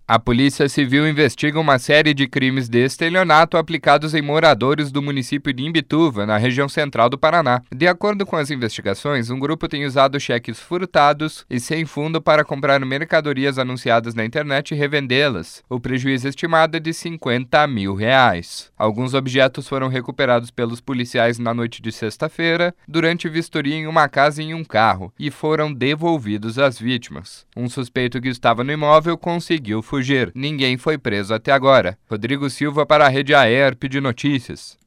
A Polícia Civil investiga uma série de crimes de estelionato aplicados em moradores do município de Imbituva, na região central do Paraná. De acordo com as investigações, um grupo tem usado cheques furtados e sem fundo para comprar mercadorias anunciadas na internet e revendê-las. O prejuízo estimado é de R$50 mil. Alguns objetos foram recuperados pelos policiais na noite de sexta-feira, durante vistoria em uma casa e em um carro, e foram devolvidos às vítimas. Um suspeito que estava no imóvel conseguiu fugir. Ninguém foi preso até agora. Rodrigo Silva para a Rede AERP de Notícias.